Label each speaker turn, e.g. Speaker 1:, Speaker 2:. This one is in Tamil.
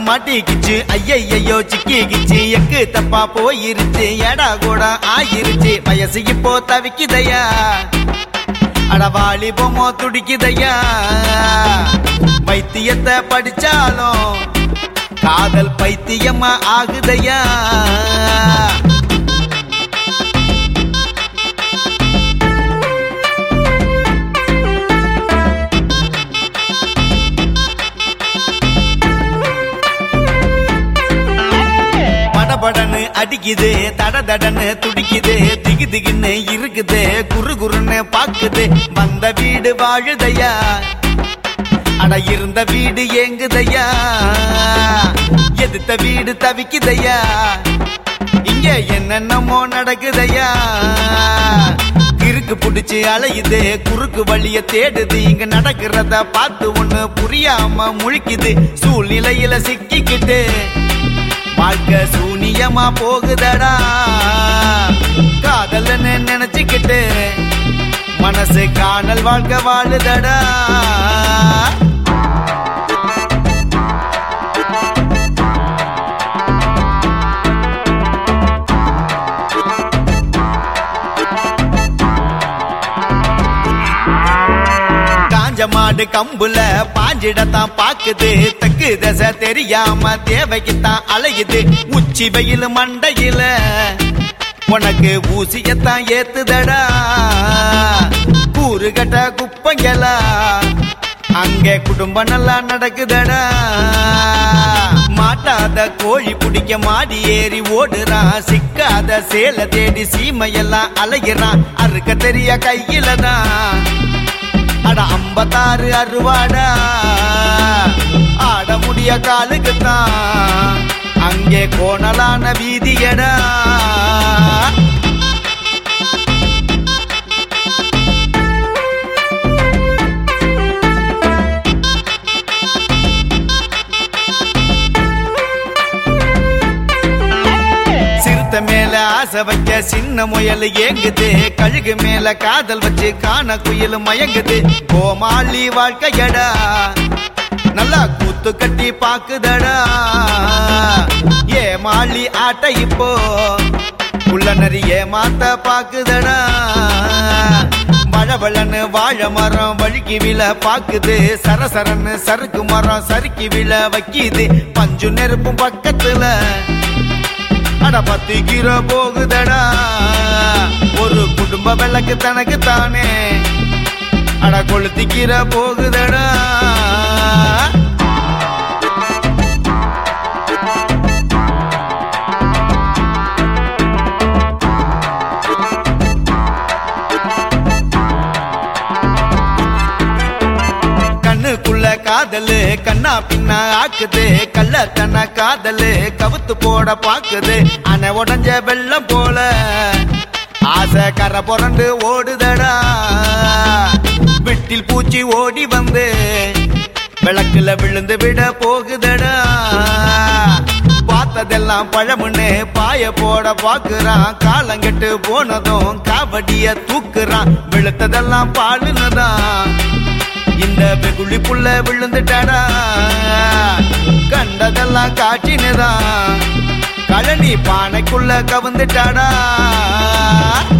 Speaker 1: மாட்டிக்கிச்சு ஐயையோ சிக்கிக்கிச்சு எக்கு தப்பா போயிருச்சு எடா கூட ஆயிருச்சு வயசு இப்போ தவிக்குதையா அட வாலிபமோ துடிக்குதையா வைத்தியத்தை படிச்சாலும் காதல் பைத்தியமா ஆகுதையா படபடன்னு அடிக்குது தடதடன்னு துடிக்குது திகு திகுன்னு இருக்குது குறு குறுன்னு பாக்குது வந்த வீடு வாழுதையா அட இருந்த வீடு ஏங்குதையா எதிர்த்த வீடு தவிக்குதையா இங்க என்னென்னமோ நடக்குதையா கிறுக்கு புடிச்சு அலையுது குறுக்கு வழிய தேடுது இங்க நடக்கிறத பார்த்து ஒண்ணு புரியாம முழிக்குது சூழ்நிலையில சிக்கிக்கிட்டு வாழ்க்கை சூனியமா போகுதடா காதல்னு நினைச்சுக்கிட்டு மனசு காணல் வாழ்க்கை வாழுதடா மாடு கம்புல பாஞ்சிடத்தான் பாக்குது தக்கு தசை தெரியாம தேவைக்குத்தான் அலையுது உச்சி வெயில் மண்டையில உனக்கு ஊசியத்தான் ஏத்துதடா கூறுகட்ட குப்பைங்களா அங்கே குடும்பம் நல்லா நடக்குதடா மாட்டாத கோழி பிடிக்க மாடி ஏறி ஓடுறான் சிக்காத சேலை தேடி சீமையெல்லாம் அலைகிறான் அறுக்க தெரிய கையிலதான் அட 56 அருவாடா ஆட முடிய காலுக்குத்தான் அங்கே கோணலான வீதியடா மேல ஆசை வைக்க சின்ன முயல் ஏங்குது கழுகு மேல காதல் வச்சு காண குயில் மயங்குது கோமாளி வாழ்க்கையடா நல்லா கூத்து கட்டி பாக்குதடா ஏமாளி ஆட்ட இப்போ உள்ள நிறைய மாத்த பாக்குதடா வளவளன்னு வாழை மரம் வழுக்கி விழ பாக்குது சரசரன்னு சறுக்கு மரம் சறுக்கி விழ வைக்கிது பஞ்சு நெருப்பும் பக்கத்துல அட 10 கிலோ போகுதடா ஒரு குடும்ப விளக்கு தனக்கு தானே அட கொளுத்திக்கிற போகுதடா கண்ணுக்குள்ள காதலு கண்ணா பின்னா ஆக்குது கள்ளத்தன காதலு கவுத்து போட பாக்குது அணை உடஞ்ச வெள்ளம் போல ஆசை கரை புரண்டு ஓடுதடா வீட்டில் பூச்சி ஓடி வந்து விளக்குல விழுந்து விட போகுதடா பார்த்ததெல்லாம் பழமுன்னு பாய போட பாக்குறான் காலங்கெட்டு போனதும் காவடிய தூக்குறான் விழுத்ததெல்லாம் பாலுன்னுதான் இந்த வெகுளி புள்ள விழுந்துட்டாடா கண்டதெல்லாம் காட்சினுதான் கழனி பானைக்குள்ள கவுந்துட்டாடா